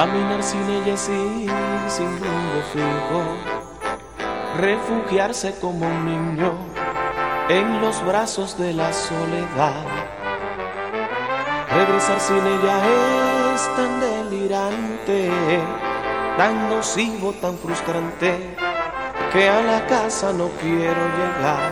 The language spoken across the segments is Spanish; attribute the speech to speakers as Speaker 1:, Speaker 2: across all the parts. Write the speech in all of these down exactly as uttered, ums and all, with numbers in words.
Speaker 1: Caminar sin ella es ir sin rumbo fijo, refugiarse como un niño en los brazos de la soledad. Regresar sin ella es tan delirante, tan nocivo, tan frustrante, que a la casa no quiero llegar.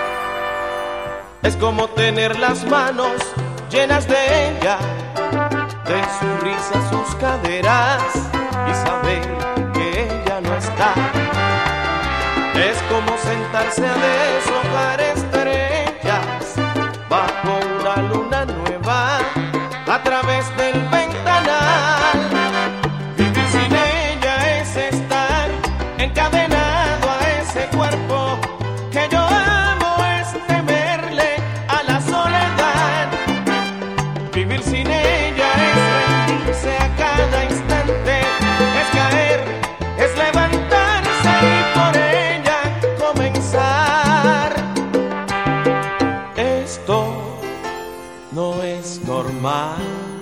Speaker 1: Es como tener las manos llenas de ella, de su risa, sus caderas, y saber que ella no está. Es como sentarse a deshojar estrellas bajo una luna nueva a través del ventanal. Vivir sin ella es estar encadenado a ese cuerpo que yo amo, es temerle a la soledad. Vivir sin ella es rendirse a cada instante, es caer, es levantarse y por ella comenzar. Esto no es normal,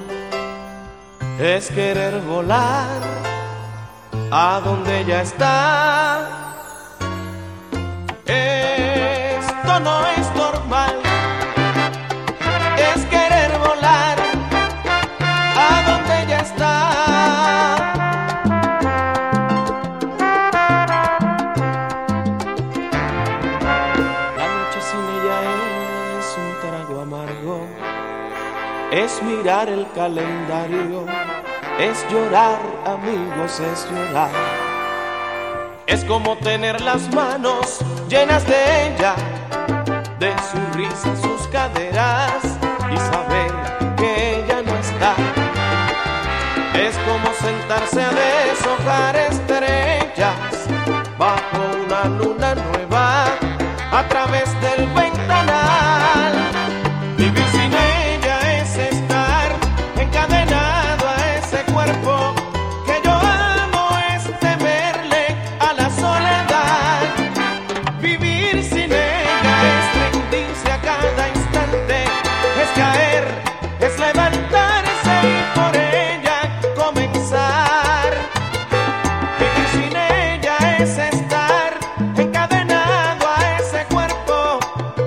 Speaker 1: es querer volar a donde ella está. Esto no es normal, es querer volar a donde ella está. La noche sin ella es un trago amargo, es mirar el calendario, es llorar, amigos, es llorar. Es como tener las manos llenas de ella, de su risa, sus caderas, y saber que ella no está. Es como sentarse a deshojar estrellas bajo una luna nueva a través del ventanal. Vivir sin ella es estar encadenado a ese cuerpo que yo amo, es temerle a la soledad. Vivir sin ella es rendirse a cada instante, es caer, es levantarse y por ella comenzar. Vivir sin ella es estar encadenado a ese cuerpo.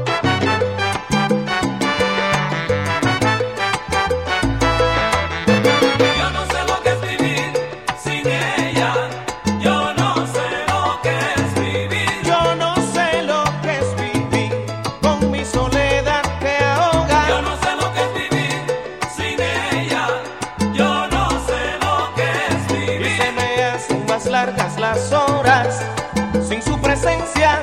Speaker 2: Yo no sé lo que es vivir sin ella. Yo no sé lo que es vivir.
Speaker 1: Yo no sé lo que es vivir con mi soledad que ahoga.
Speaker 2: Yo no sé lo que es vivir sin ella. Yo no sé lo que es
Speaker 1: Y
Speaker 2: vivir.
Speaker 1: se me hacen más largas las horas sin su presencia.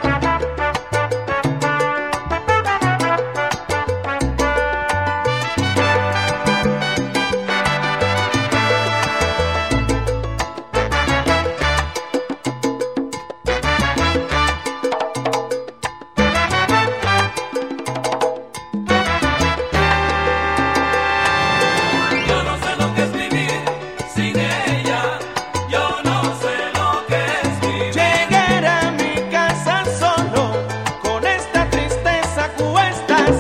Speaker 2: Yo no sé lo que es vivir sin ella. Yo no sé lo que es vivir.
Speaker 1: Llegar a mi casa solo con esta tristeza a cuestas.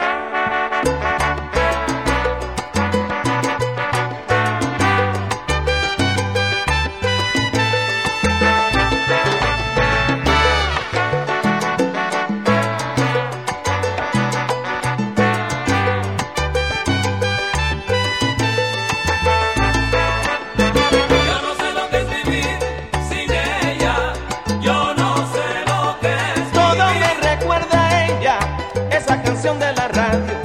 Speaker 2: Yo no sé lo que es vivir sin ella. Yo no sé lo que es
Speaker 1: Todo
Speaker 2: vivir.
Speaker 1: me recuerda a ella, esa canción de la radio.